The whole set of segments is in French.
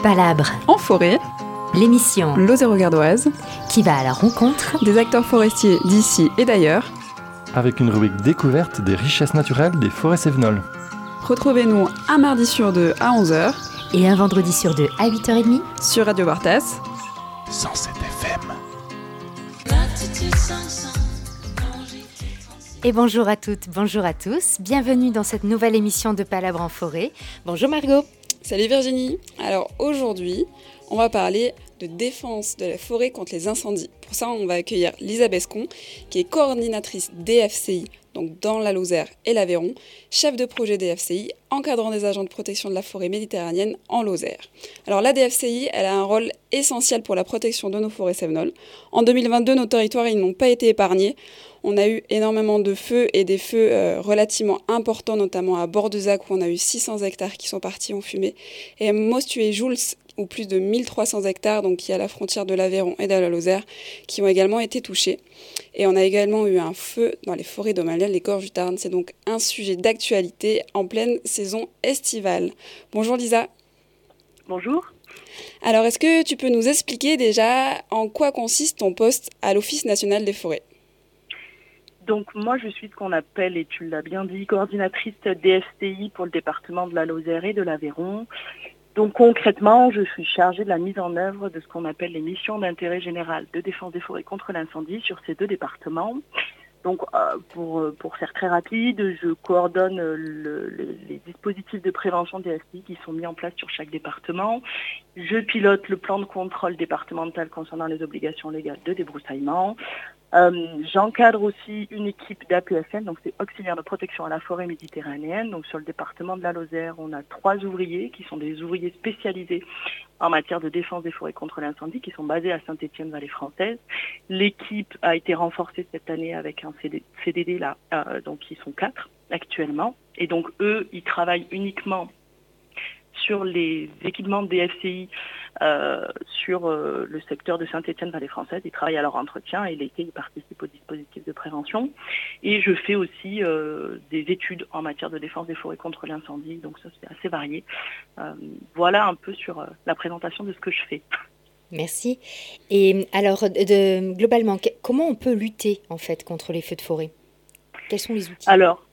Palabre, En forêt, l'émission Lozère-Gardoise, qui va à la rencontre des acteurs forestiers d'ici et d'ailleurs. Avec une rubrique découverte des richesses naturelles des forêts cévenoles. Retrouvez-nous un mardi sur deux à 11h et un vendredi sur deux à 8h30 sur Radio Bartas 107 FM. Et bonjour à toutes, bonjour à tous. Bienvenue dans cette nouvelle émission de Palabre en forêt. Bonjour Margot. Salut Virginie. Alors aujourd'hui, on va parler de défense de la forêt contre les incendies. Pour ça, on va accueillir Lisa Bescon, qui est coordinatrice DFCI, donc dans la Lozère et l'Aveyron, chef de projet DFCI, encadrant des agents de protection de la forêt méditerranéenne en Lozère. Alors la DFCI, elle a un rôle essentiel pour la protection de nos forêts cévenoles. En 2022, nos territoires, ils n'ont pas été épargnés. On a eu énormément de feux et des feux relativement importants, notamment à Bordezac où on a eu 600 hectares qui sont partis en fumée. Et à Mostuet-Jouls, où plus de 1300 hectares, donc qui est à la frontière de l'Aveyron et de la Lozère, qui ont également été touchés. Et on a également eu un feu dans les forêts domaniales, les gorges du Tarn. C'est donc un sujet d'actualité en pleine saison estivale. Bonjour Lisa. Bonjour. Alors, est-ce que tu peux nous expliquer déjà en quoi consiste ton poste à l'Office national des forêts ? Donc moi je suis ce qu'on appelle, et tu l'as bien dit, coordinatrice DFCI pour le département de la Lozère et de l'Aveyron. Donc concrètement, je suis chargée de la mise en œuvre de ce qu'on appelle les missions d'intérêt général de défense des forêts contre l'incendie sur ces deux départements. Donc pour faire très rapide, je coordonne les dispositifs de prévention DFCI qui sont mis en place sur chaque département. Je pilote le plan de contrôle départemental concernant les obligations légales de débroussaillement. J'encadre aussi une équipe d'APFN, donc c'est auxiliaire de protection à la forêt méditerranéenne. Donc sur le département de la Lozère, on a 3 ouvriers qui sont des ouvriers spécialisés en matière de défense des forêts contre l'incendie, qui sont basés à Saint-Étienne-Vallée Française. L'équipe a été renforcée cette année avec un CDD là, donc ils sont 4 actuellement. Et donc eux, ils travaillent uniquement sur les équipements de DFCI sur le secteur de Saint-Étienne-Vallée Française. Ils travaillent à leur entretien et l'été, ils participent au dispositif de prévention. Et je fais aussi des études en matière de défense des forêts contre l'incendie. Donc ça, c'est assez varié. Voilà un peu sur la présentation de ce que je fais. Merci. Et alors, globalement, comment on peut lutter en fait contre les feux de forêt ? Quels sont les outils ? Alors,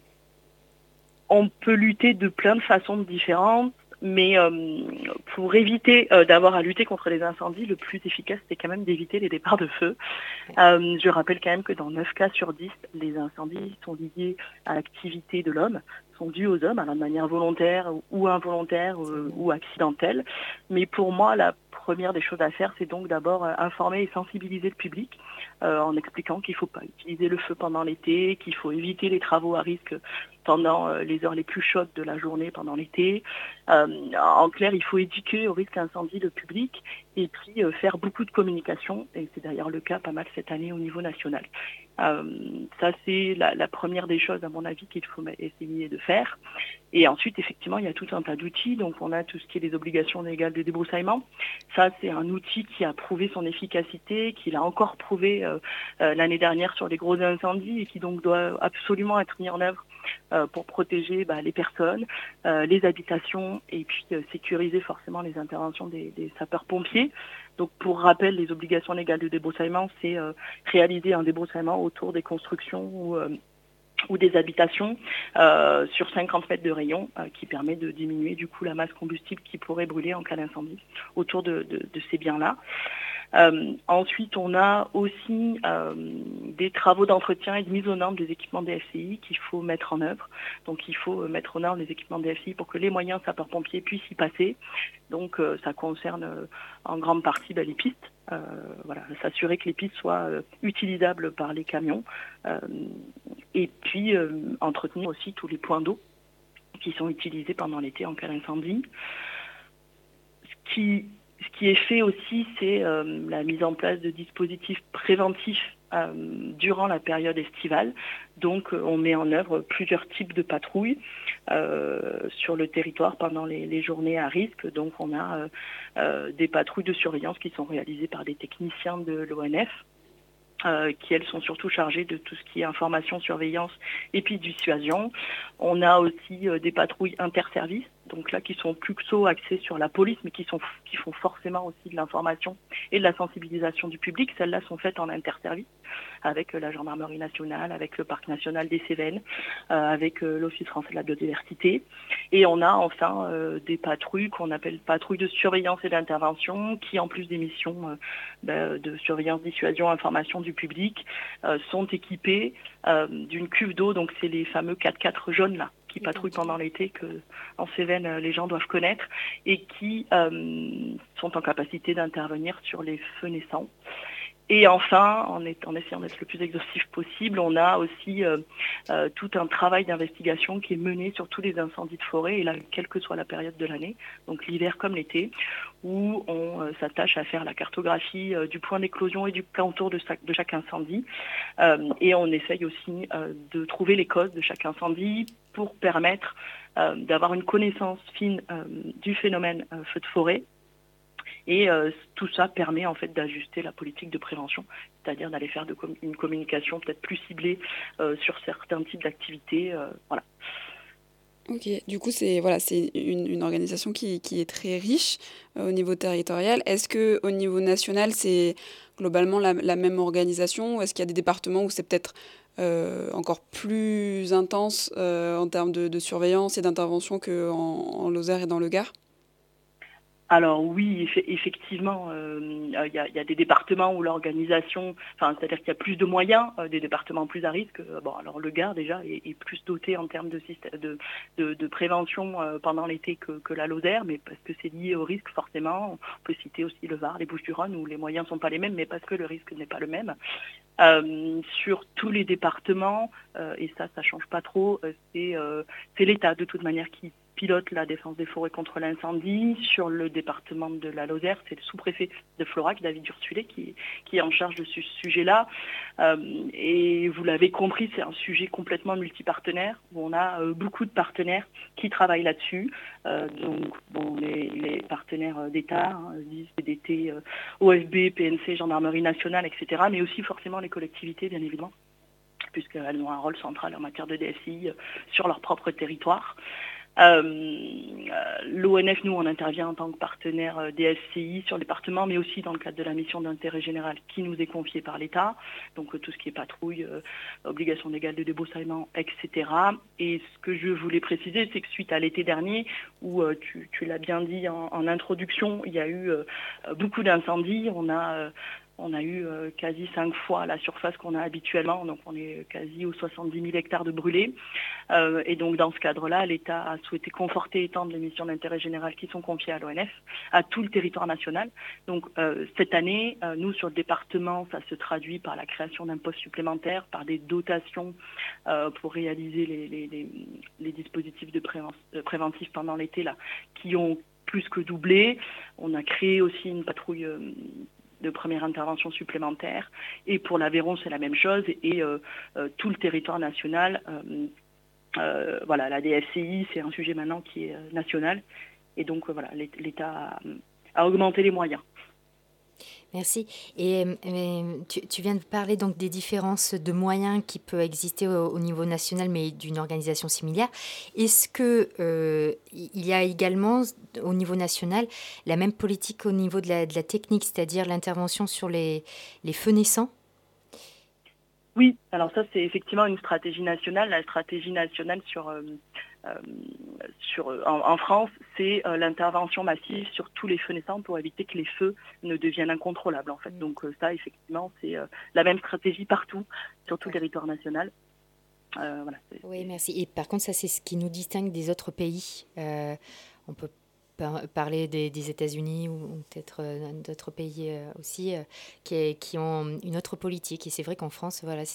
on peut lutter de plein de façons différentes. Mais pour éviter d'avoir à lutter contre les incendies, le plus efficace, c'est quand même d'éviter les départs de feu. Je rappelle quand même que dans 9 cas sur 10, les incendies sont liés à l'activité de l'homme, sont dus aux hommes, alors de manière volontaire ou involontaire ou accidentelle. Mais pour moi, la première des choses à faire, c'est donc d'abord informer et sensibiliser le public en expliquant qu'il ne faut pas utiliser le feu pendant l'été, qu'il faut éviter les travaux à risque pendant les heures les plus chaudes de la journée pendant l'été. En clair, il faut éduquer au risque incendie le public et puis faire beaucoup de communication, et c'est d'ailleurs le cas pas mal cette année au niveau national. Ça, c'est la première des choses, à mon avis, qu'il faut essayer de faire. Et ensuite, effectivement, il y a tout un tas d'outils. Donc, on a tout ce qui est les obligations légales de débroussaillement. Ça, c'est un outil qui a prouvé son efficacité, qu'il a encore prouvé l'année dernière sur les gros incendies et qui donc doit absolument être mis en œuvre pour protéger les personnes, les habitations et puis sécuriser forcément les interventions des sapeurs-pompiers. Donc pour rappel, les obligations légales de débroussaillement, c'est réaliser un débroussaillement autour des constructions ou des habitations sur 50 mètres de rayon qui permet de diminuer du coup la masse combustible qui pourrait brûler en cas d'incendie autour de ces biens-là. Ensuite, on a aussi des travaux d'entretien et de mise aux normes des équipements DFCI qu'il faut mettre en œuvre. Donc, il faut mettre aux normes les équipements DFCI pour que les moyens sapeurs-pompiers puissent y passer. Donc, ça concerne en grande partie les pistes. S'assurer que les pistes soient utilisables par les camions. Et puis, entretenir aussi tous les points d'eau qui sont utilisés pendant l'été en cas d'incendie. Ce qui est fait aussi, c'est la mise en place de dispositifs préventifs durant la période estivale. Donc, on met en œuvre plusieurs types de patrouilles sur le territoire pendant les journées à risque. Donc, on a des patrouilles de surveillance qui sont réalisées par des techniciens de l'ONF. Qui elles sont surtout chargées de tout ce qui est information, surveillance et puis dissuasion. On a aussi des patrouilles interservices, donc là qui sont plutôt axées sur la police, mais qui font forcément aussi de l'information et de la sensibilisation du public. Celles-là sont faites en interservice avec la gendarmerie nationale, avec le parc national des Cévennes, avec l'Office français de la biodiversité. Et on a enfin des patrouilles qu'on appelle patrouilles de surveillance et d'intervention qui, en plus des missions de surveillance, dissuasion, information du public, sont équipées d'une cuve d'eau. Donc c'est les fameux 4x4 jaunes là qui patrouillent pendant l'été, que en Cévennes les gens doivent connaître, et qui sont en capacité d'intervenir sur les feux naissants. Et enfin, en essayant d'être le plus exhaustif possible, on a aussi tout un travail d'investigation qui est mené sur tous les incendies de forêt, et là, quelle que soit la période de l'année, donc l'hiver comme l'été, où on s'attache à faire la cartographie du point d'éclosion et du plan autour de chaque incendie. Et on essaye aussi de trouver les causes de chaque incendie pour permettre d'avoir une connaissance fine du phénomène feu de forêt. Et tout ça permet en fait d'ajuster la politique de prévention, c'est-à-dire d'aller faire une communication peut-être plus ciblée sur certains types d'activités. Voilà. Ok, du coup c'est une organisation qui est très riche au niveau territorial. Est-ce que au niveau national c'est globalement la même organisation, ou est-ce qu'il y a des départements où c'est peut-être encore plus intense en termes de surveillance et d'intervention qu'en Lozère et dans le Gard? Alors oui, effectivement, y a des départements où l'organisation, c'est-à-dire qu'il y a plus de moyens, des départements plus à risque. Bon, alors le Gard déjà est plus doté en termes de prévention pendant l'été que la Lozère, mais parce que c'est lié au risque forcément. On peut citer aussi le Var, les Bouches-du-Rhône, où les moyens ne sont pas les mêmes, mais parce que le risque n'est pas le même. Sur tous les départements, et ça change pas trop, c'est l'État de toute manière qui pilote la défense des forêts contre l'incendie. Sur le département de la Lozère, c'est le sous-préfet de Florac, David Ursulé, qui est en charge de ce sujet-là. Et vous l'avez compris, c'est un sujet complètement multipartenaire, où on a beaucoup de partenaires qui travaillent là-dessus. Donc bon, les partenaires d'État, CDT, OFB, PNC, Gendarmerie nationale, etc., mais aussi forcément les collectivités, bien évidemment, puisqu'elles ont un rôle central en matière de DFCI sur leur propre territoire. L'ONF, nous, on intervient en tant que partenaire DFCI sur le département, mais aussi dans le cadre de la mission d'intérêt général qui nous est confiée par l'État, donc tout ce qui est patrouille, obligation légale de débroussaillement, etc. Et ce que je voulais préciser, c'est que suite à l'été dernier, où tu l'as bien dit en introduction, il y a eu beaucoup d'incendies. On a eu quasi 5 fois la surface qu'on a habituellement, donc on est quasi aux 70 000 hectares de brûlés. Et donc dans ce cadre-là, l'État a souhaité conforter et étendre les missions d'intérêt général qui sont confiées à l'ONF, à tout le territoire national. Donc cette année, nous sur le département, ça se traduit par la création d'un poste supplémentaire, par des dotations pour réaliser les dispositifs préventifs pendant l'été là, qui ont plus que doublé. On a créé aussi une patrouille de première intervention supplémentaire. Et pour l'Aveyron, c'est la même chose. Et tout le territoire national, la DFCI, c'est un sujet maintenant qui est national. Et donc, voilà, l'État a augmenté les moyens. Merci. Et tu viens de parler donc des différences de moyens qui peuvent exister au niveau national, mais d'une organisation similaire. Est-ce que il y a également au niveau national la même politique au niveau de la technique, c'est-à-dire l'intervention sur les feux naissants? Oui, alors ça c'est effectivement une stratégie nationale. La stratégie nationale en France, c'est l'intervention massive sur tous les feux naissants pour éviter que les feux ne deviennent incontrôlables en fait. Donc ça effectivement c'est la même stratégie partout sur tout le territoire national. Voilà. Oui, merci. Et par contre ça c'est ce qui nous distingue des autres pays. On peut parler des États-Unis ou peut-être d'autres pays aussi qui ont une autre politique. Et c'est vrai qu'en France, voilà,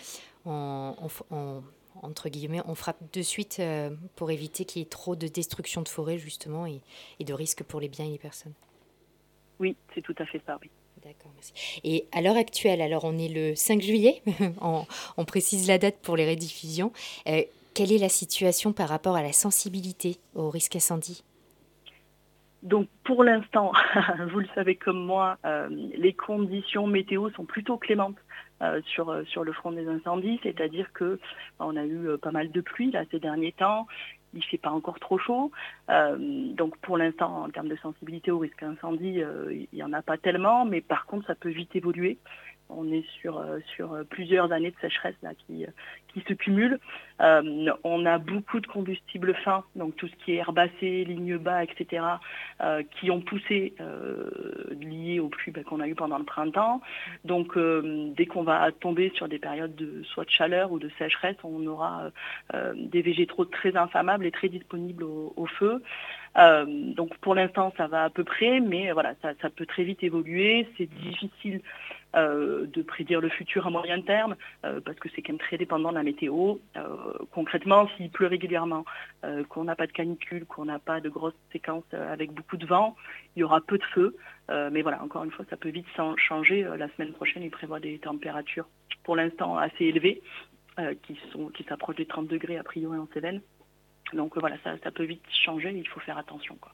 entre guillemets, on frappe de suite pour éviter qu'il y ait trop de destruction de forêt, justement, et de risques pour les biens et les personnes. Oui, c'est tout à fait ça, oui. D'accord, merci. Et à l'heure actuelle, alors on est le 5 juillet, on précise la date pour les rediffusions. Quelle est la situation par rapport à la sensibilité au risque incendie ? Donc pour l'instant, vous le savez comme moi, les conditions météo sont plutôt clémentes sur le front des incendies, c'est-à-dire que on a eu pas mal de pluie là ces derniers temps il fait pas encore trop chaud. Donc pour l'instant, en termes de sensibilité au risque incendie, il n'y en a pas tellement, mais par contre, ça peut vite évoluer. On est sur plusieurs années de sécheresse là, qui se cumulent. On a beaucoup de combustibles fins, donc tout ce qui est herbacées, lignes bas, etc., qui ont poussé liés aux pluies qu'on a eues pendant le printemps. Donc dès qu'on va tomber sur des périodes soit de chaleur ou de sécheresse, on aura des végétaux très inflammables et très disponibles au feu. Donc pour l'instant ça va à peu près, mais voilà, ça peut très vite évoluer. C'est difficile de prédire le futur à moyen terme parce que c'est quand même très dépendant de la météo. Concrètement, s'il pleut régulièrement, qu'on n'a pas de canicule, qu'on n'a pas de grosses séquences avec beaucoup de vent, il y aura peu de feu. Mais voilà, encore une fois, ça peut vite changer. La semaine prochaine, il prévoit des températures pour l'instant assez élevées qui s'approchent des 30 degrés a priori en Cévennes. Donc voilà, ça peut vite changer, il faut faire attention, quoi.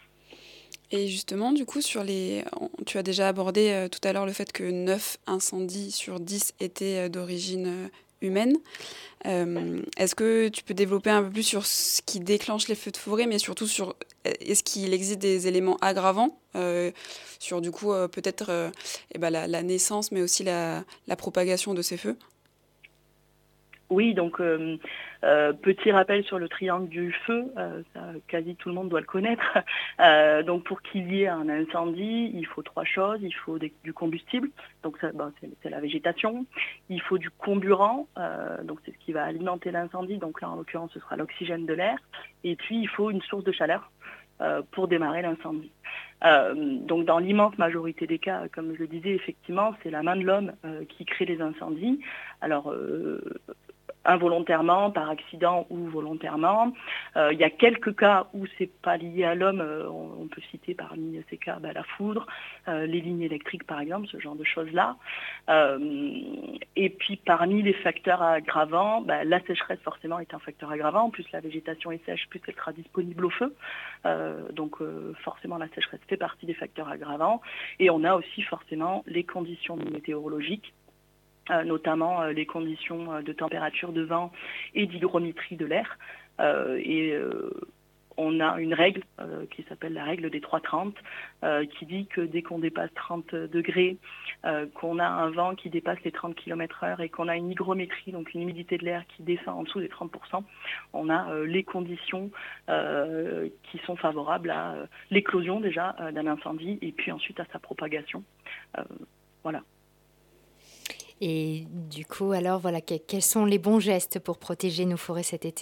Et justement, du coup, tu as déjà abordé tout à l'heure le fait que 9 incendies sur 10 étaient d'origine humaine. Est-ce que tu peux développer un peu plus sur ce qui déclenche les feux de forêt, mais surtout sur est-ce qu'il existe des éléments aggravants sur du coup peut-être la naissance, mais aussi la propagation de ces feux? Oui, donc petit rappel sur le triangle du feu, ça, quasi tout le monde doit le connaître. Donc pour qu'il y ait un incendie, il faut 3 choses. Il faut du combustible, donc ça, c'est la végétation. Il faut du comburant, donc c'est ce qui va alimenter l'incendie. Donc là, en l'occurrence, ce sera l'oxygène de l'air. Et puis il faut une source de chaleur pour démarrer l'incendie. Donc dans l'immense majorité des cas, comme je le disais, effectivement, c'est la main de l'homme qui crée les incendies. Alors involontairement, par accident ou volontairement. Il y a quelques cas où c'est pas lié à l'homme. On peut citer parmi ces cas la foudre, les lignes électriques par exemple, ce genre de choses-là. Et puis parmi les facteurs aggravants, la sécheresse forcément est un facteur aggravant. Plus la végétation est sèche, plus elle sera disponible au feu. Donc forcément la sécheresse fait partie des facteurs aggravants. Et on a aussi forcément les conditions météorologiques, notamment les conditions de température, de vent et d'hygrométrie de l'air. On a une règle qui s'appelle la règle des 3,30 qui dit que dès qu'on dépasse 30 degrés, qu'on a un vent qui dépasse les 30 km/h et qu'on a une hygrométrie, donc une humidité de l'air qui descend en dessous des 30%, on a les conditions qui sont favorables à l'éclosion déjà d'un incendie et puis ensuite à sa propagation. Voilà. Et du coup, alors, voilà, quels sont les bons gestes pour protéger nos forêts cet été ?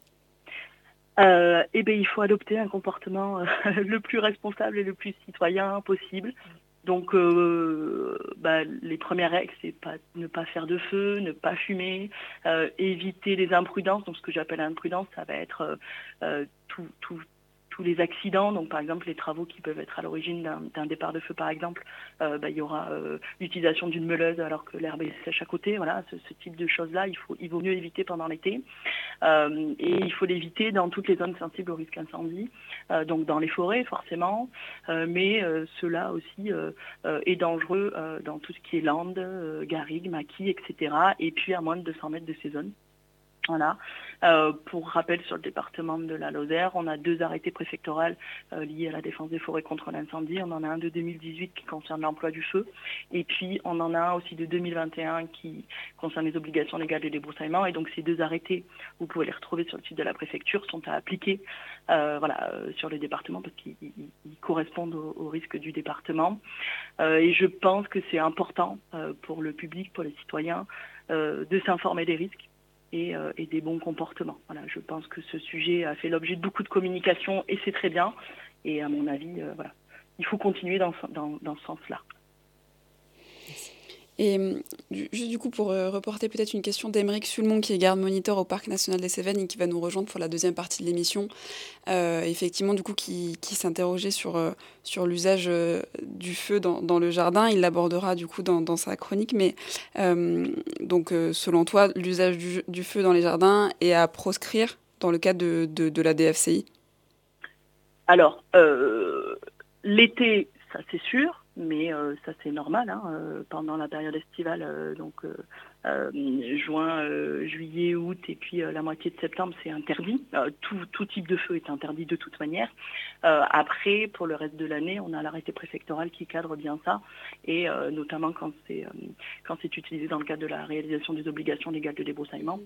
Il faut adopter un comportement le plus responsable et le plus citoyen possible. Donc, les premières règles, c'est ne pas faire de feu, ne pas fumer, éviter les imprudences. Donc, ce que j'appelle imprudence, ça va être tous les accidents, donc par exemple les travaux qui peuvent être à l'origine d'un départ de feu par exemple, il y aura l'utilisation d'une meuleuse alors que l'herbe est sèche à côté, voilà, ce type de choses-là, il vaut mieux éviter pendant l'été. Et il faut l'éviter dans toutes les zones sensibles au risque incendie, donc dans les forêts forcément, mais cela aussi est dangereux dans tout ce qui est landes, garrigues, maquis, etc. Et puis à moins de 200 mètres de ces zones. Voilà. Pour rappel, sur le département de la Lozère, on a 2 arrêtés préfectoraux liés à la défense des forêts contre l'incendie. On en a un de 2018 qui concerne l'emploi du feu. Et puis, on en a un aussi de 2021 qui concerne les obligations légales de débroussaillement. Et donc, ces 2 arrêtés, vous pouvez les retrouver sur le site de la préfecture, sont à appliquer sur le département parce qu'ils correspondent au risque du département. Et je pense que c'est important pour le public, pour les citoyens, de s'informer des risques et des bons comportements. Voilà, je pense que ce sujet a fait l'objet de beaucoup de communication et c'est très bien. Et à mon avis, il faut continuer dans ce sens-là. Et juste du coup, pour reporter peut-être une question d'Aymeric Sulmon, qui est garde moniteur au Parc national des Cévennes et qui va nous rejoindre pour la deuxième partie de l'émission, effectivement, du coup, qui s'interrogeait sur l'usage du feu dans le jardin. Il l'abordera du coup dans sa chronique, mais donc selon toi, l'usage du feu dans les jardins est à proscrire dans le cadre de la DFCI? Alors, l'été, ça c'est sûr. mais ça c'est normal, hein, pendant la période estivale, juin, juillet, août et puis la moitié de septembre, c'est interdit. Tout type de feu est interdit de toute manière. Après, pour le reste de l'année, on a l'arrêté préfectoral qui cadre bien ça, et notamment quand c'est utilisé dans le cadre de la réalisation des obligations légales de débroussaillement.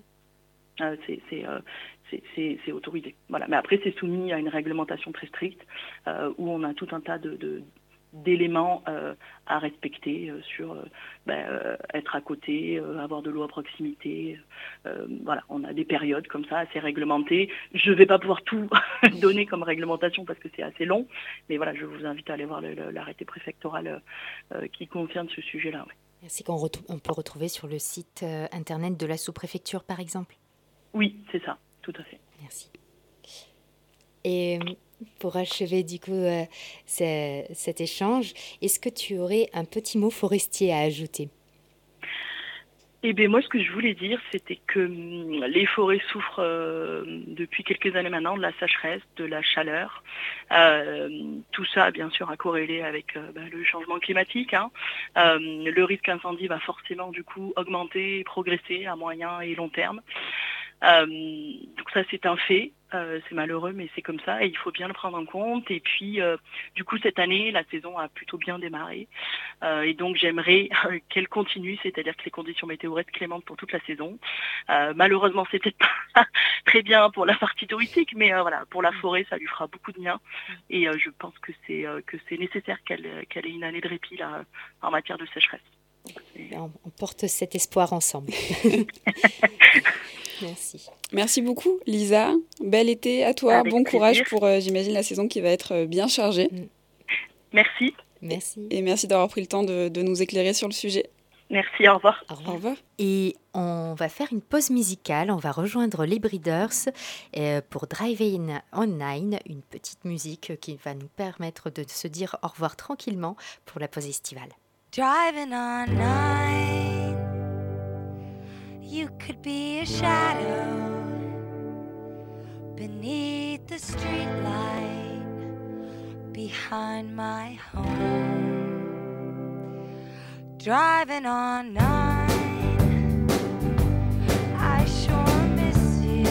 C'est autorisé. Voilà. Mais après, c'est soumis à une réglementation très stricte où on a tout un tas d'éléments à respecter sur être à côté, avoir de l'eau à proximité. Voilà, on a des périodes comme ça assez réglementées. Je ne vais pas pouvoir tout donner comme réglementation parce que c'est assez long, mais voilà, je vous invite à aller voir l'arrêté préfectoral qui concerne ce sujet-là. Ouais. C'est qu'on peut retrouver sur le site internet de la sous-préfecture, par exemple. Oui, c'est ça, tout à fait. Merci. Et pour achever du coup cet échange, est-ce que tu aurais un petit mot forestier à ajouter ? Eh bien, moi, ce que je voulais dire, c'était que les forêts souffrent depuis quelques années maintenant de la sécheresse, de la chaleur. Tout ça, bien sûr, à corréler avec le changement climatique. Hein. Le risque incendie va forcément, du coup, augmenter et progresser à moyen et long terme. Donc ça, c'est un fait. C'est malheureux, mais c'est comme ça et il faut bien le prendre en compte. Et puis, du coup, cette année, la saison a plutôt bien démarré. Et donc, j'aimerais qu'elle continue, c'est-à-dire que les conditions météo restent clémentes pour toute la saison. Malheureusement, c'est peut-être pas très bien pour la partie touristique, mais voilà, pour la forêt, ça lui fera beaucoup de bien. Et je pense que c'est nécessaire qu'elle ait une année de répit là, en matière de sécheresse. On porte cet espoir ensemble. Merci. Merci beaucoup, Lisa. Bel été à toi. Avec bon plaisir. Courage pour, j'imagine, la saison qui va être bien chargée. Merci. Merci. Et merci d'avoir pris le temps de nous éclairer sur le sujet. Merci, au revoir. Au revoir. Et on va faire une pause musicale. On va rejoindre les Breeders pour Driving on Nine, une petite musique qui va nous permettre de se dire au revoir tranquillement pour la pause estivale. Driving on nine, you could be a shadow beneath the streetlight behind my home. Driving on nine, I sure miss you.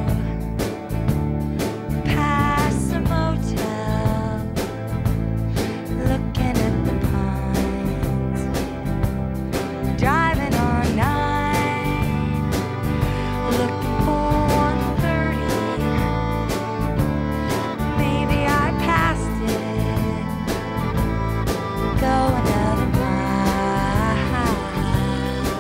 Past the motel, looking at the driving on nine, looking for 130. Maybe I passed it, go another mile.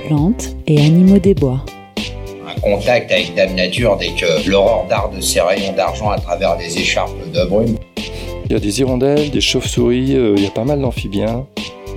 plantes et animaux des bois. Un contact avec Dame Nature dès que l'aurore darde ses rayons d'argent à travers les écharpes de brume. Il y a des hirondelles, des chauves-souris, il y a pas mal d'amphibiens.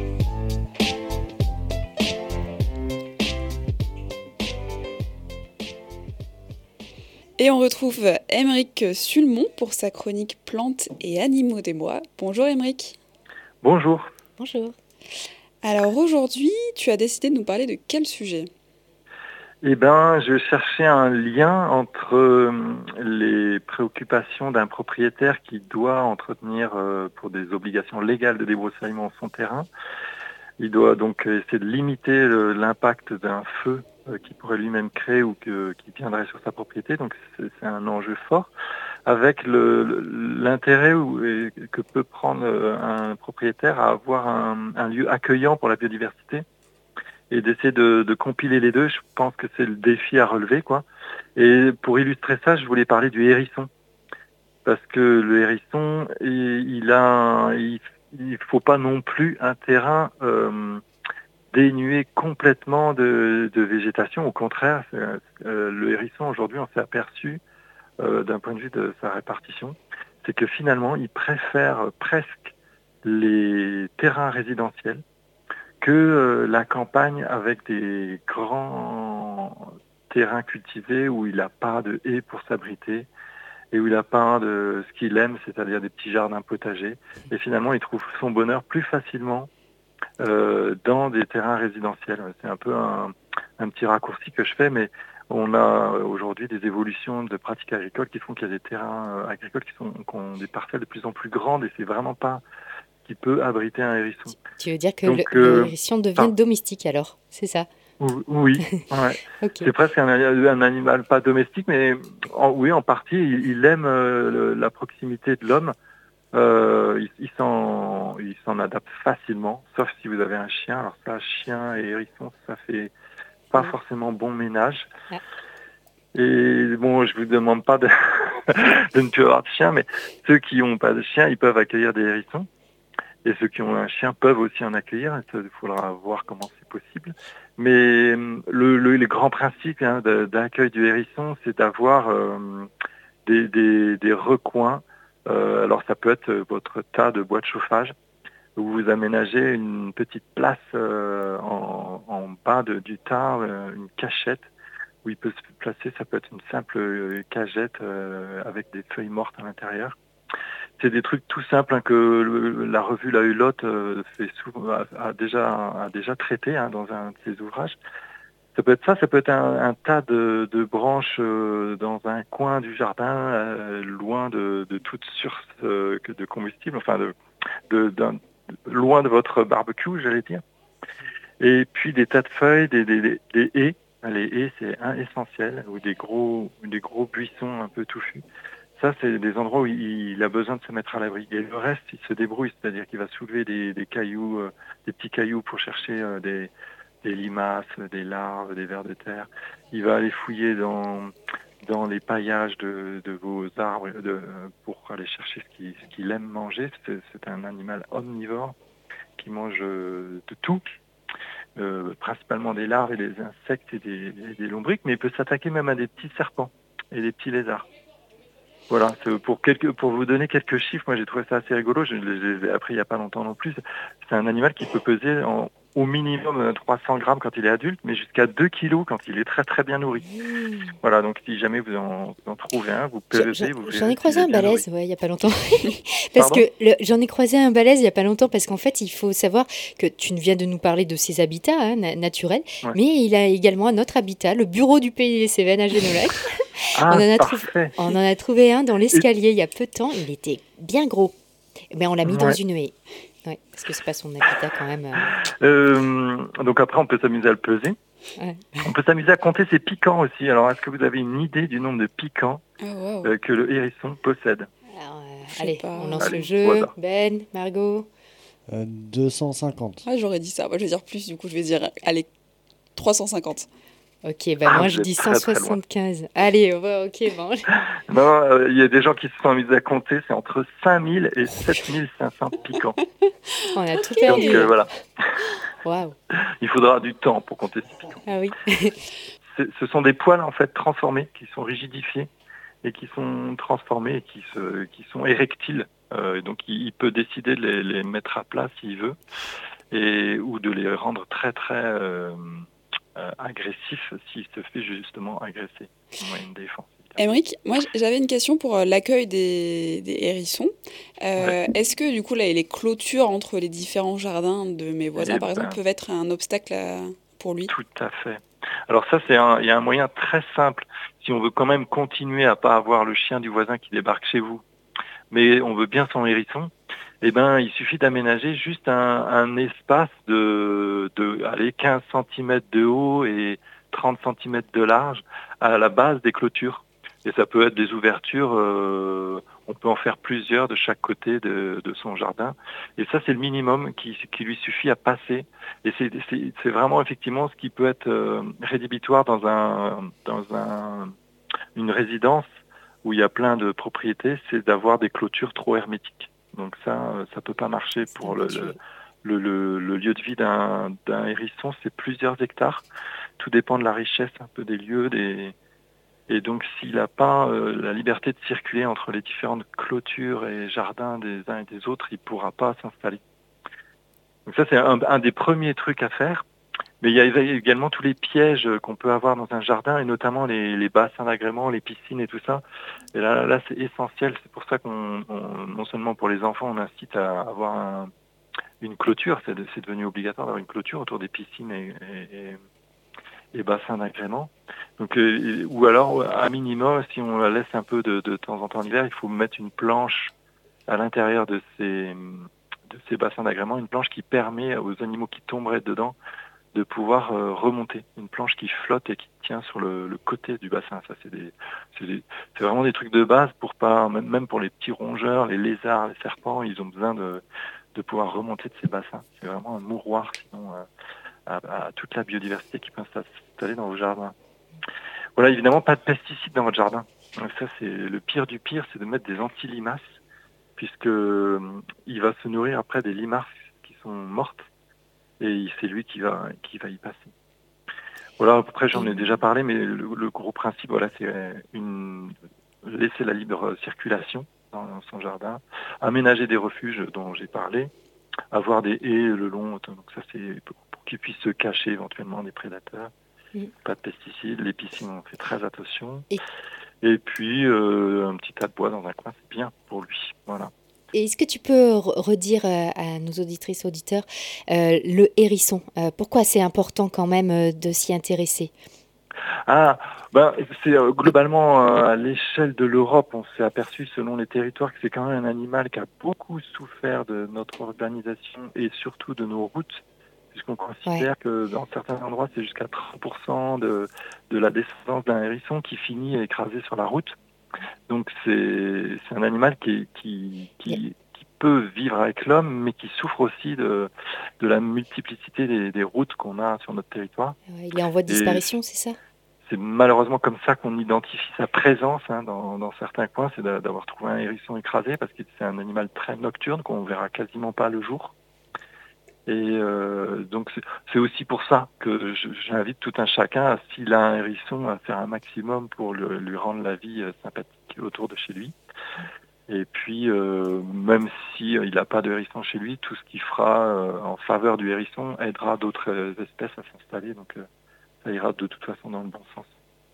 Et on retrouve Aymeric Sulmon pour sa chronique Plantes et animaux des bois. Bonjour Aymeric. Bonjour. Bonjour. Alors aujourd'hui, tu as décidé de nous parler de quel sujet ? Eh bien, je cherchais un lien entre les préoccupations d'un propriétaire qui doit entretenir, pour des obligations légales de débroussaillement, son terrain. Il doit donc essayer de limiter l'impact d'un feu qu'il pourrait lui-même créer ou qui viendrait sur sa propriété. Donc c'est un enjeu fort, avec l'intérêt que peut prendre un propriétaire à avoir un lieu accueillant pour la biodiversité, et d'essayer de compiler les deux. Je pense que c'est le défi à relever, quoi. Et pour illustrer ça, je voulais parler du hérisson, parce que le hérisson, il faut pas non plus un terrain dénué complètement de végétation. Au contraire, le hérisson, aujourd'hui, on s'est aperçu, d'un point de vue de sa répartition, c'est que finalement, il préfère presque les terrains résidentiels que la campagne avec des grands terrains cultivés où il n'a pas de haies pour s'abriter et où il n'a pas de ce qu'il aime, c'est-à-dire des petits jardins potagers. Et finalement, il trouve son bonheur plus facilement dans des terrains résidentiels. C'est un peu un petit raccourci que je fais, mais on a aujourd'hui des évolutions de pratiques agricoles qui font qu'il y a des terrains agricoles qui ont des parcelles de plus en plus grandes, et c'est vraiment pas qui peut abriter un hérisson. Tu veux dire que Donc, le hérisson devient domestique alors, c'est ça? Oui, ouais. Okay. C'est presque un animal pas domestique, mais en partie, il aime la proximité de l'homme. Il s'en adapte facilement, sauf si vous avez un chien. Alors ça, chien et hérisson, ça fait pas forcément bon ménage. Ouais. Et bon, je vous demande pas de ne plus avoir de chien, mais ceux qui n'ont pas de chien, ils peuvent accueillir des hérissons. Et ceux qui ont un chien peuvent aussi en accueillir. Il faudra voir comment c'est possible. Mais le grand principe d'accueil du hérisson, c'est d'avoir des recoins. Alors ça peut être votre tas de bois de chauffage, où vous aménagez une petite place en bas du tas, une cachette, où il peut se placer. Ça peut être une simple cagette avec des feuilles mortes à l'intérieur. C'est des trucs tout simples que la revue La Hulotte a déjà traité dans un de ses ouvrages. Ça peut être ça, ça peut être un tas de branches dans un coin du jardin, loin de toute source de combustible, enfin loin de votre barbecue, j'allais dire. Et puis des tas de feuilles, des haies. Les haies, c'est essentiel, ou des gros buissons un peu touffus. Ça, c'est des endroits où il a besoin de se mettre à l'abri. Et le reste, il se débrouille, c'est-à-dire qu'il va soulever des cailloux, des petits cailloux pour chercher des limaces, des larves, des vers de terre. Il va aller fouiller dans les paillages de vos arbres pour aller chercher ce qu'il aime manger. C'est un animal omnivore qui mange de tout, principalement des larves et des insectes et des lombrics, mais il peut s'attaquer même à des petits serpents et des petits lézards. Voilà, pour vous donner quelques chiffres, moi j'ai trouvé ça assez rigolo, je les ai appris il n'y a pas longtemps non plus. C'est un animal qui peut peser au minimum 300 grammes quand il est adulte, mais jusqu'à 2 kilos quand il est très très bien nourri. Voilà, donc si jamais vous en trouvez un, vous pesez. J'en ai croisé un balèze il n'y a pas longtemps. J'en ai croisé un balèze il n'y a pas longtemps, parce qu'en fait il faut savoir que tu viens de nous parler de ses habitats naturels, ouais. Mais il a également un autre habitat, le bureau du Pays des Cévennes à Génolac. On en a trouvé un dans l'escalier il y a peu de temps, il était bien gros. Mais on l'a mis dans une haie. Ouais, parce que c'est pas son habitat quand même. Donc après, on peut s'amuser à le peser. Ouais. On peut s'amuser à compter ses piquants aussi. Alors, est-ce que vous avez une idée du nombre de piquants que le hérisson possède? Alors, allez, on lance le jeu. Voilà. Ben, Margot 250. Ah, j'aurais dit ça. Moi, je vais dire plus. Du coup, je vais dire, allez, 350. Ok, moi je dis 175. Allez, ok, bon. Non, il y a des gens qui se sont amusés à compter, c'est entre 5000 et 7500 piquants. On a tout perdu. Donc voilà. Waouh. Il faudra du temps pour compter ces piquants. Ah oui. Ce sont des poils en fait transformés, qui sont rigidifiés et qui sont transformés et qui sont érectiles. Donc il peut décider de les mettre à plat s'il veut, ou de les rendre très très agressifs s'il se fait justement agresser. Au moyen de défense. Émeric, moi j'avais une question pour l'accueil des hérissons. Est-ce que du coup là, les clôtures entre les différents jardins de mes voisins, par exemple, peuvent être un obstacle pour lui? Tout à fait. Alors ça, il y a un moyen très simple. Si on veut quand même continuer à pas avoir le chien du voisin qui débarque chez vous, mais on veut bien son hérisson, il suffit d'aménager juste un espace de 15 cm de haut et 30 cm de large à la base des clôtures. Et ça peut être des ouvertures, on peut en faire plusieurs de chaque côté de son jardin. Et ça, c'est le minimum qui lui suffit à passer. Et c'est vraiment effectivement ce qui peut être rédhibitoire dans une résidence où il y a plein de propriétés, c'est d'avoir des clôtures trop hermétiques. Donc ça peut pas marcher pour le lieu de vie d'un hérisson. C'est plusieurs hectares. Tout dépend de la richesse un peu des lieux, et donc s'il n'a pas la liberté de circuler entre les différentes clôtures et jardins des uns et des autres, il ne pourra pas s'installer. Donc ça, c'est un des premiers trucs à faire. Mais il y a également tous les pièges qu'on peut avoir dans un jardin, et notamment les bassins d'agrément, les piscines et tout ça. Et là c'est essentiel. C'est pour ça qu'on non seulement pour les enfants, on incite à avoir une clôture. C'est devenu obligatoire d'avoir une clôture autour des piscines et bassins d'agrément. Donc, ou alors, à minima, si on la laisse un peu de temps en temps l'hiver, il faut mettre une planche à l'intérieur de ces bassins d'agrément, une planche qui permet aux animaux qui tomberaient dedans de pouvoir remonter. Une planche qui flotte et qui tient sur le côté du bassin. Ça, c'est vraiment des trucs de base pour pas, même pour les petits rongeurs, les lézards, les serpents, ils ont besoin de pouvoir remonter de ces bassins. C'est vraiment un mouroir, sinon, à toute la biodiversité qui peut s'installer dans vos jardins. Voilà, évidemment, pas de pesticides dans votre jardin. Donc ça, c'est le pire du pire, c'est de mettre des anti-limaces, puisque il va se nourrir après des limaces qui sont mortes, et c'est lui qui va y passer. Voilà, après j'en ai déjà parlé, mais le gros principe, voilà, c'est laisser la libre circulation dans son jardin, aménager des refuges dont j'ai parlé, avoir des haies le long, donc ça c'est pour qu'ils puissent se cacher éventuellement des prédateurs. Pas de pesticides, les piscines, on fait très attention. Et puis un petit tas de bois dans un coin, c'est bien pour lui. Voilà. Et est-ce que tu peux redire à nos auditrices, auditeurs, le hérisson, pourquoi c'est important quand même de s'y intéresser? C'est globalement à l'échelle de l'Europe, on s'est aperçu selon les territoires que c'est quand même un animal qui a beaucoup souffert de notre urbanisation et surtout de nos routes, puisqu'on considère que dans certains endroits, c'est jusqu'à 30% de la descendance d'un hérisson qui finit écrasé sur la route. Donc c'est un animal qui peut vivre avec l'homme, mais qui souffre aussi de la multiplicité des routes qu'on a sur notre territoire. Il est en voie de disparition, c'est ça? C'est malheureusement comme ça qu'on identifie sa présence dans certains coins, c'est d'avoir trouvé un hérisson écrasé, parce que c'est un animal très nocturne qu'on verra quasiment pas le jour. Et donc c'est aussi pour ça que j'invite tout un chacun, s'il a un hérisson, à faire un maximum pour lui rendre la vie sympathique autour de chez lui. Et puis même s'il n'a pas de hérisson chez lui, tout ce qu'il fera en faveur du hérisson aidera d'autres espèces à s'installer. Donc ça ira de toute façon dans le bon sens.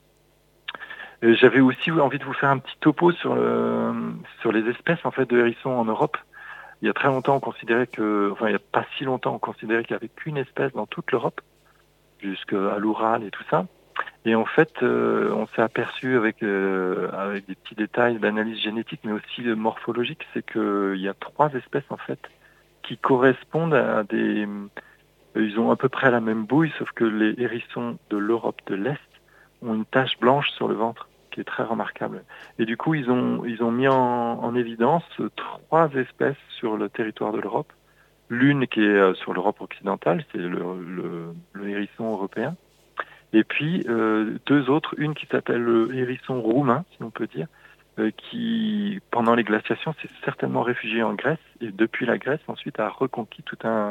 J'avais aussi envie de vous faire un petit topo sur les espèces en fait de hérissons en Europe. Il y a très longtemps, il n'y a pas si longtemps, on considérait qu'il n'y avait qu'une espèce dans toute l'Europe, jusqu'à l'Oural et tout ça. Et en fait, on s'est aperçu avec des petits détails d'analyse génétique, mais aussi morphologique, c'est qu'il y a 3 espèces en fait qui correspondent à des. Ils ont à peu près la même bouille, sauf que les hérissons de l'Europe de l'Est ont une tache blanche sur le ventre, qui est très remarquable. Et du coup, ils ont mis en évidence 3 espèces sur le territoire de l'Europe. L'une qui est sur l'Europe occidentale, c'est le hérisson européen. Et puis 2 autres, une qui s'appelle le hérisson roumain, si on peut dire, qui, pendant les glaciations, s'est certainement réfugié en Grèce, et depuis la Grèce, ensuite a reconquis tout un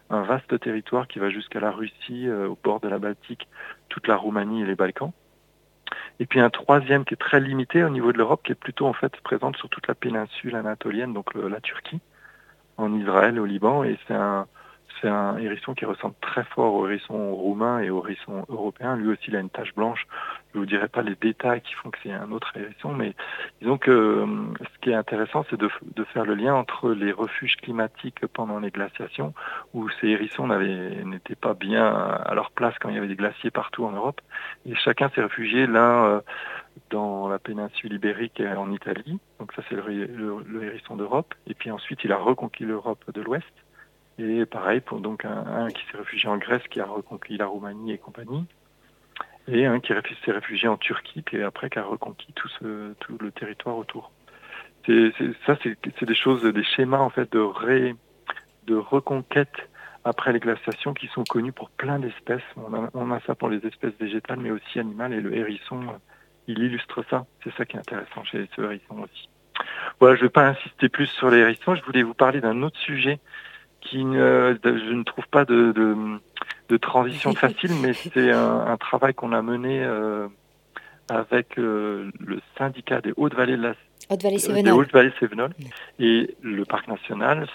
un vaste territoire qui va jusqu'à la Russie, au bord de la Baltique, toute la Roumanie et les Balkans. Et puis un troisième qui est très limité au niveau de l'Europe, qui est plutôt en fait présente sur toute la péninsule anatolienne, donc la Turquie, en Israël, au Liban, et c'est un hérisson qui ressemble très fort au hérisson roumain et au hérisson européen. Lui aussi, il a une tache blanche. Je vous dirai pas les détails qui font que c'est un autre hérisson, mais disons que ce qui est intéressant, c'est de faire le lien entre les refuges climatiques pendant les glaciations, où ces hérissons n'étaient pas bien à leur place quand il y avait des glaciers partout en Europe, et chacun s'est réfugié l'un dans la péninsule ibérique et en Italie. Donc ça, c'est le hérisson d'Europe. Et puis ensuite, il a reconquis l'Europe de l'Ouest. Et pareil pour donc un qui s'est réfugié en Grèce, qui a reconquis la Roumanie et compagnie, et un qui s'est réfugié en Turquie, puis après qui a reconquis tout le territoire autour. C'est des choses, des schémas en fait de reconquête après les glaciations qui sont connus pour plein d'espèces. On a ça pour les espèces végétales, mais aussi animales, et le hérisson, il illustre ça. C'est ça qui est intéressant chez ce hérisson aussi. Voilà, je ne vais pas insister plus sur les hérissons. Je voulais vous parler d'un autre sujet je ne trouve pas de transition facile, mais c'est un travail qu'on a mené avec le syndicat des Hautes-Vallées Cévenol et le parc national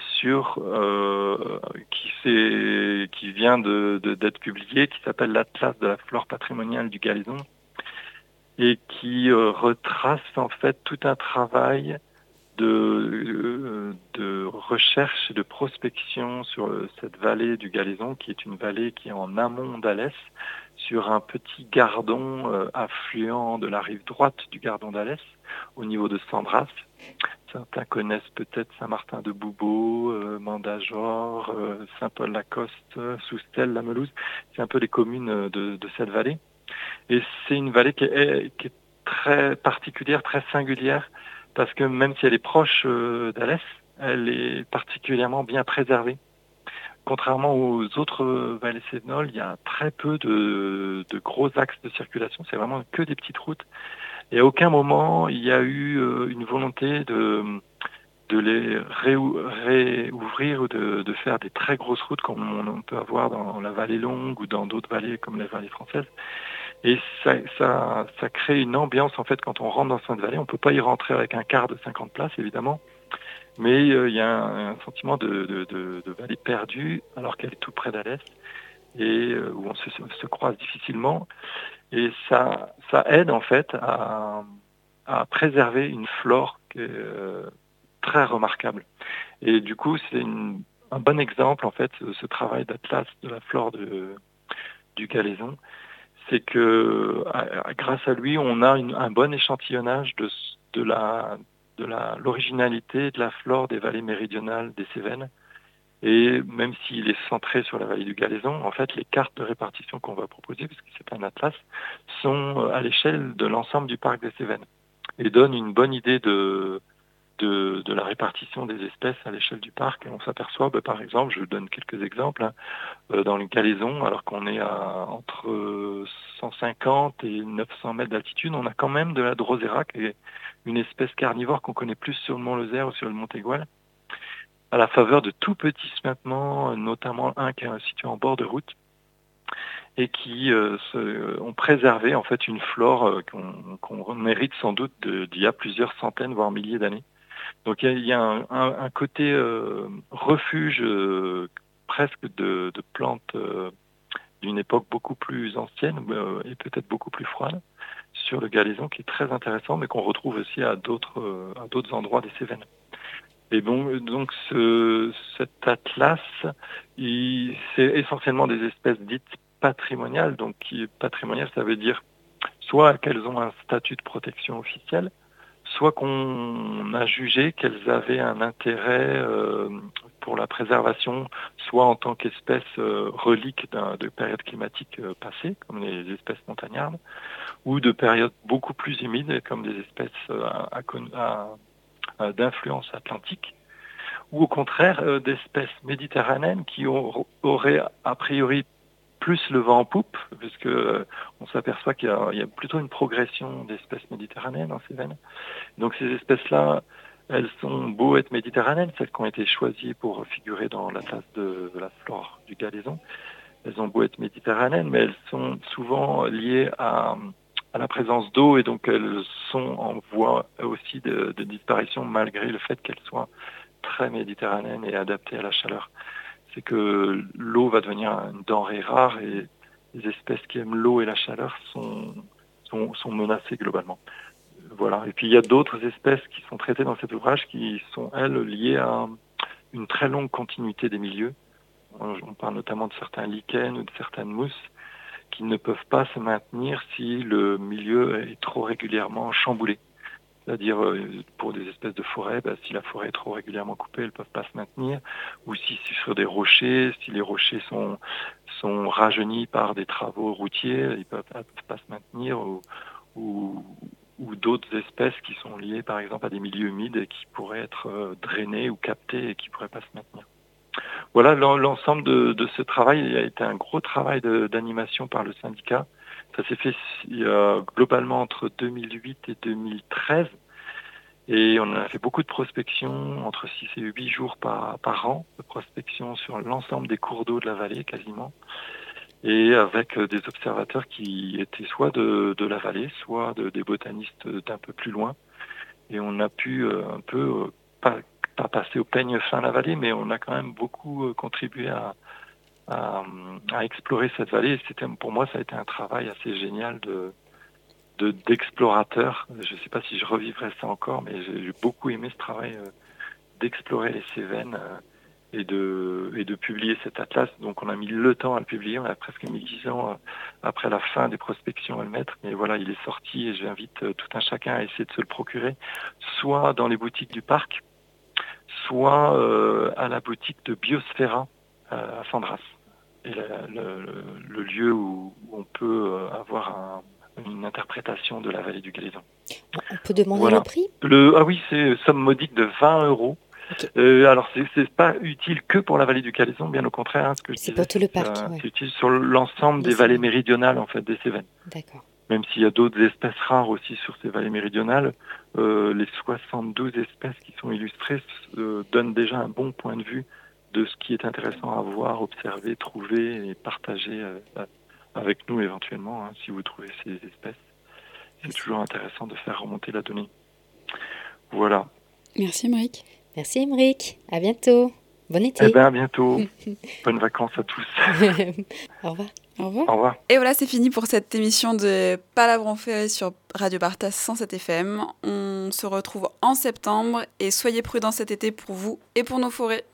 qui vient d'être publié, qui s'appelle l'Atlas de la flore patrimoniale du Galaison, et qui retrace en fait tout un travail de recherche et de prospection sur cette vallée du Galaison, qui est une vallée qui est en amont d'Alès, sur un petit gardon affluent de la rive droite du gardon d'Alès, au niveau de Sandras. Certains connaissent peut-être Saint-Martin-de-Boubeau, Mandajor, Saint-Paul-la-Coste, Soustelle, La Melouse. C'est un peu les communes de cette vallée. Et c'est une vallée qui est très particulière, très singulière, parce que même si elle est proche d'Alès, elle est particulièrement bien préservée. Contrairement aux autres vallées cévenoles, il y a très peu de gros axes de circulation, c'est vraiment que des petites routes. Et à aucun moment, il y a eu une volonté de les réouvrir ou de faire des très grosses routes comme on peut avoir dans la vallée Longue ou dans d'autres vallées comme les vallées françaises. Et ça crée une ambiance, en fait, quand on rentre dans cette vallée. On ne peut pas y rentrer avec un car de 50 places, évidemment, mais il y a un sentiment de vallée perdue, alors qu'elle est tout près d'Alès, et où on se croise difficilement. Et ça aide, en fait, à préserver une flore qui est très remarquable. Et du coup, c'est un bon exemple, en fait, ce travail d'atlas de la flore du Galaison. C'est que grâce à lui, on a un bon échantillonnage de l'originalité de la flore des vallées méridionales des Cévennes. Et même s'il est centré sur la vallée du Galaison, en fait, les cartes de répartition qu'on va proposer, puisque c'est un atlas, sont à l'échelle de l'ensemble du parc des Cévennes et donnent une bonne idée de la répartition des espèces à l'échelle du parc. Et on s'aperçoit, par exemple, je donne quelques exemples, dans le Galaison, alors qu'on est entre 150 et 900 mètres d'altitude, on a quand même de la Drosera, qui est une espèce carnivore qu'on connaît plus sur le Mont Lozère ou sur le Mont Aigoual, à la faveur de tout petits suintements, notamment un qui est situé en bord de route, et qui ont préservé en fait une flore qu'on mérite sans doute d'il y a plusieurs centaines, voire milliers d'années. Donc il y a un côté refuge presque de plantes d'une époque beaucoup plus ancienne et peut-être beaucoup plus froide sur le Galaison, qui est très intéressant, mais qu'on retrouve aussi à d'autres endroits des Cévennes. Et bon, donc cet atlas, c'est essentiellement des espèces dites patrimoniales. Donc patrimoniales, ça veut dire soit qu'elles ont un statut de protection officielle, soit qu'on a jugé qu'elles avaient un intérêt pour la préservation, soit en tant qu'espèces reliques de périodes climatiques passées, comme les espèces montagnardes, ou de périodes beaucoup plus humides, comme des espèces d'influence atlantique, ou au contraire d'espèces méditerranéennes qui auraient a priori plus le vent en poupe, puisque on s'aperçoit qu'il y a plutôt une progression d'espèces méditerranéennes dans ces veines. Donc ces espèces-là, elles sont beau être méditerranéennes, celles qui ont été choisies pour figurer dans l'atlas de la flore du Galaison. Elles ont beau être méditerranéennes, mais elles sont souvent liées à la présence d'eau et donc elles sont en voie aussi de disparition malgré le fait qu'elles soient très méditerranéennes et adaptées à la chaleur. C'est que l'eau va devenir une denrée rare et les espèces qui aiment l'eau et la chaleur sont menacées globalement. Voilà. Et puis il y a d'autres espèces qui sont traitées dans cet ouvrage qui sont, elles, liées à une très longue continuité des milieux. On parle notamment de certains lichens ou de certaines mousses qui ne peuvent pas se maintenir si le milieu est trop régulièrement chamboulé. C'est-à-dire, pour des espèces de forêts, si la forêt est trop régulièrement coupée, elles ne peuvent pas se maintenir. Ou si c'est sur des rochers, si les rochers sont rajeunis par des travaux routiers, ils ne peuvent pas se maintenir. Ou d'autres espèces qui sont liées, par exemple, à des milieux humides et qui pourraient être drainés ou captés et qui ne pourraient pas se maintenir. Voilà, l'ensemble de ce travail a été un gros travail d'animation par le syndicat. Ça s'est fait globalement entre 2008 et 2013 et on a fait beaucoup de prospection, entre 6 et 8 jours par an, de prospection sur l'ensemble des cours d'eau de la vallée quasiment, et avec des observateurs qui étaient soit de la vallée, soit des botanistes d'un peu plus loin. Et on a pu un peu, pas passer au peigne fin la vallée, mais on a quand même beaucoup contribué à explorer cette vallée. Pour moi, ça a été un travail assez génial d'explorateur. Je ne sais pas si je revivrai ça encore, mais j'ai beaucoup aimé ce travail d'explorer les Cévennes et de publier cet atlas. Donc on a mis le temps à le publier, on a presque mis 10 ans après la fin des prospections à le mettre, mais voilà, il est sorti et j'invite tout un chacun à essayer de se le procurer, soit dans les boutiques du parc, soit à la boutique de Biosphera à Sandras. Et le lieu où on peut avoir une interprétation de la vallée du Galaison. On peut demander voilà. le prix ? Ah oui, c'est somme modique de 20 €. Okay. Alors, c'est pas utile que pour la vallée du Galaison, bien au contraire. Hein, ce que c'est pour tout le parc. C'est utile sur l'ensemble des vallées méridionales, en fait, des Cévennes. D'accord. Même s'il y a d'autres espèces rares aussi sur ces vallées méridionales, les 72 espèces qui sont illustrées donnent déjà un bon point de vue de ce qui est intéressant à voir, observer, trouver et partager avec nous éventuellement, hein, si vous trouvez ces espèces. C'est toujours intéressant de faire remonter la donnée. Voilà. Merci Émeric. Merci Émeric. À bientôt. Bon été. Eh bien, à bientôt. Bonnes vacances à tous. Au revoir. Au revoir. Au revoir. Et voilà, c'est fini pour cette émission de Palabres en Forêt sur Radio Bartas 107 FM. On se retrouve en septembre et soyez prudents cet été pour vous et pour nos forêts.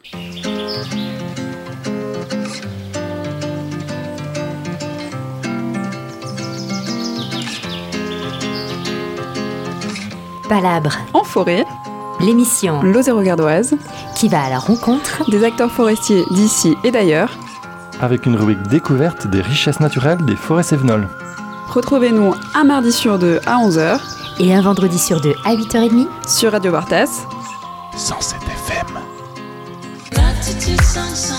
Palabres en forêt, l'émission Lozère-Gardoise qui va à la rencontre des acteurs forestiers d'ici et d'ailleurs, avec une rubrique découverte des richesses naturelles des forêts cévenoles. Retrouvez-nous un mardi sur 2 à 11h et un vendredi sur 2 à 8h30 sur Radio Bartas 107 FM.